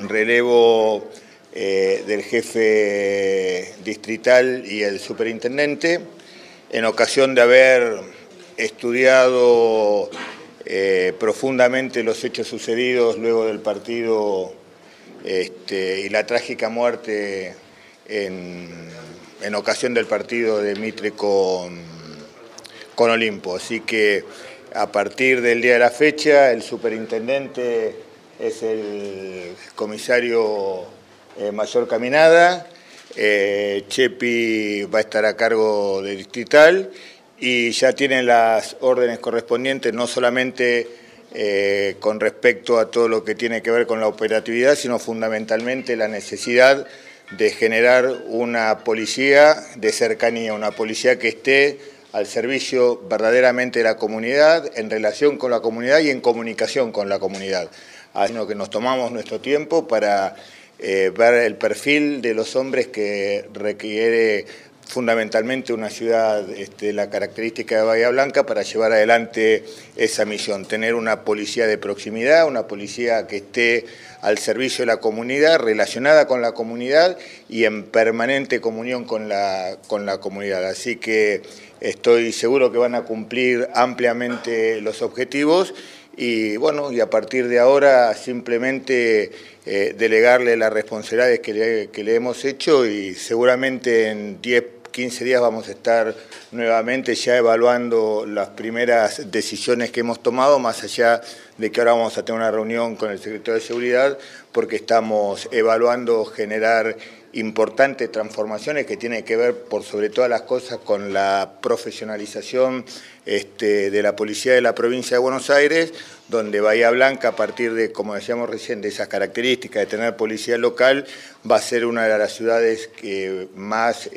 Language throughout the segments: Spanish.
relevo del jefe distrital y el superintendente, en ocasión de haber estudiado profundamente los hechos sucedidos luego del partido y la trágica muerte en ocasión del partido de Mitre con Olimpo. Así que a partir del día de la fecha, el superintendente es el comisario mayor Caminada, Chepi va a estar a cargo del distrital y ya tienen las órdenes correspondientes, no solamente con respecto a todo lo que tiene que ver con la operatividad, sino fundamentalmente la necesidad de generar una policía de cercanía, una policía que esté al servicio verdaderamente de la comunidad, en relación con la comunidad y en comunicación con la comunidad. Así que nos tomamos nuestro tiempo para ver el perfil de los hombres que requiere fundamentalmente una ciudad de la característica de Bahía Blanca para llevar adelante esa misión, tener una policía de proximidad, una policía que esté al servicio de la comunidad, relacionada con la comunidad y en permanente comunión con la comunidad. Así que estoy seguro que van a cumplir ampliamente los objetivos y bueno, y a partir de ahora simplemente delegarle las responsabilidades que le hemos hecho y seguramente en 10-15 días vamos a estar nuevamente ya evaluando las primeras decisiones que hemos tomado, más allá de que ahora vamos a tener una reunión con el secretario de Seguridad, porque estamos evaluando generar importantes transformaciones que tienen que ver, por sobre todas las cosas, con la profesionalización de la policía de la provincia de Buenos Aires, donde Bahía Blanca, a partir de, como decíamos recién, de esas características de tener policía local, va a ser una de las ciudades que más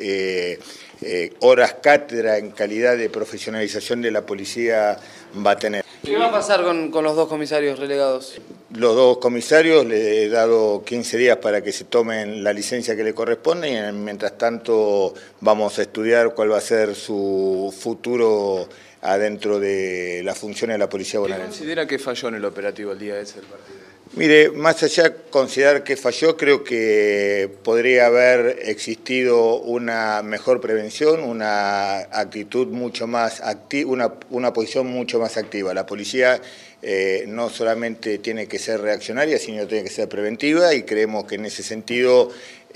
horas cátedra en calidad de profesionalización de la policía va a tener. ¿Qué va a pasar con los dos comisarios relegados? Los dos comisarios le he dado 15 días para que se tomen la licencia que le corresponde y mientras tanto vamos a estudiar cuál va a ser su futuro adentro de las funciones de la policía bonaerense. ¿Qué considera que falló en el operativo el día ese del partido? Mire, más allá de considerar que falló, creo que podría haber existido una mejor prevención, una actitud mucho más activa, una posición mucho más activa. La policía no solamente tiene que ser reaccionaria, sino tiene que ser preventiva y creemos que en ese sentido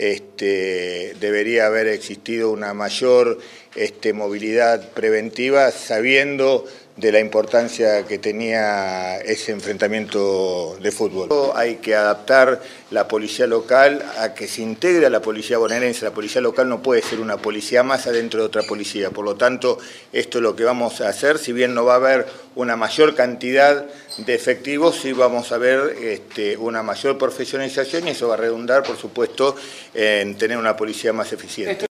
debería haber existido una mayor movilidad preventiva, sabiendo de la importancia que tenía ese enfrentamiento de fútbol. Hay que adaptar la policía local a que se integre a la policía bonaerense. La policía local no puede ser una policía más adentro de otra policía. Por lo tanto, esto es lo que vamos a hacer. Si bien no va a haber una mayor cantidad de efectivos, sí vamos a ver una mayor profesionalización y eso va a redundar, por supuesto, en tener una policía más eficiente.